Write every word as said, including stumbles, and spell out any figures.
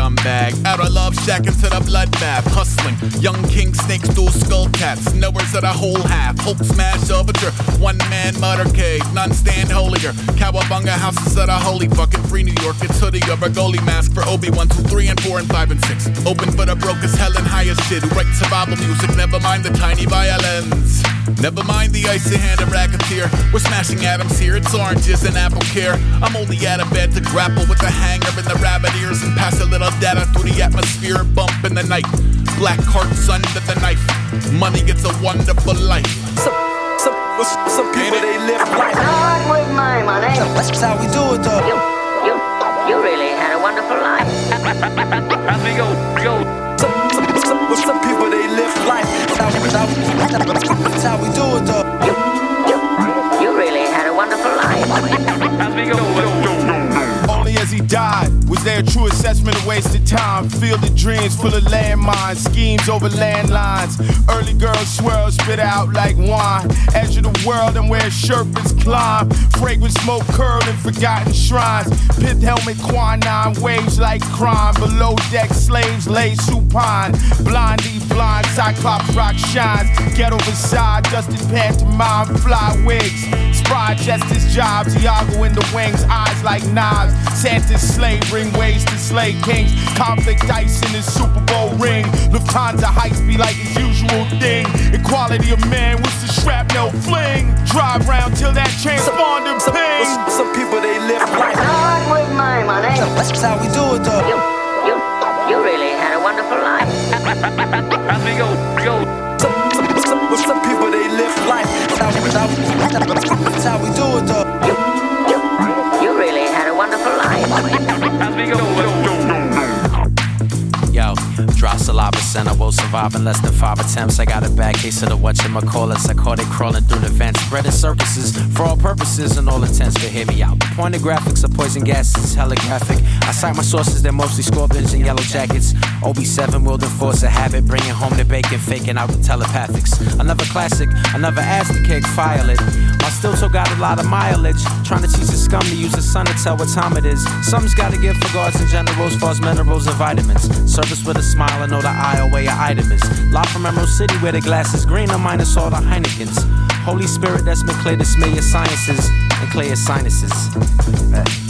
scumbag. Out of Love Shack into the bloodbath. Hustling, young king snakes, dual skull cats. Knowers of the whole half. Hulk smash overture. One man motorcade. None stand holier. Cowabunga houses of the holy. Fucking free New York. It's hoodie or a goalie mask for Obi. One, two, three, and four, and five, and six. Open for the broke as hell and high as shit. Who write survival music. Never mind the tiny violins. Never mind the icy hand and racketeer. We're smashing atoms here. It's oranges and apple care. I'm only out of bed to grapple with the hanger and the rabbit ears and pass a little data through the atmosphere. Bump in the night. Black hearts under the knife. Money gets a wonderful life. Some, some, some people they live life. Not with my money. That's how we do it though. You, you, you really had a wonderful life. Amigo, yo. Some, some, some, some people they live life. That's how, that's how, that's how we do it though. You, you, you really had a wonderful life. Amigo, yo, yo, yo. Only as he died was there a true assessment of wasted time. Field of dreams full of landmines, schemes over landlines. Early girls swirl, spit out like wine. Edge of the world and where Sherpas climb. Fragrant smoke curled in forgotten shrines. Pith helmet quinine, waves like crime. Below deck slaves lay supine. Blondie blind, cyclops rock shines. Ghetto beside, dusted pantomime, fly wigs. Spry justice jobs, Iago in the wings, eyes like knives. Santa's slave bring ways to slay kings. Conflict dice in his Super Bowl ring. Lufthansa heights be like his usual thing. Equality of man, what's the shrapnel fling? Drive round till that transponder some, ping. Some, some people they live life. Not with my money. That's how we do it though. You, you, you really had a wonderful life. Amigo, yo. Some, some, some, some people they live life. That's how, that's how, that's how we do it though. You, you, you really had a wonderful life. Amigo, yo, yo, yo. Yo, drop saliva center, will survive in less than five attempts. I got a bad case of the whatchamacallit. I caught it crawling through the vents, spreading circuses for all purposes and all intents. But hear me out. Pointed graphics of poison gases, hella graphic. I cite my sources, they're mostly scorpions and yellow jackets. O B seven will enforce a habit, bringing home the bacon, faking out the telepathics. Another classic, another ass to kick, fire lit. My still toe got a lot of mileage. Trying to teach the scum to use the sun to tell what time it is. Something's gotta give for guards and generals, false minerals and vitamins. Service with a smile, I know the aisle where your item is. Live from Emerald City where the glass is green, I minus all the Heinekens. Holy Spirit that's been clear to smear your sciences and clear your sinuses. Right.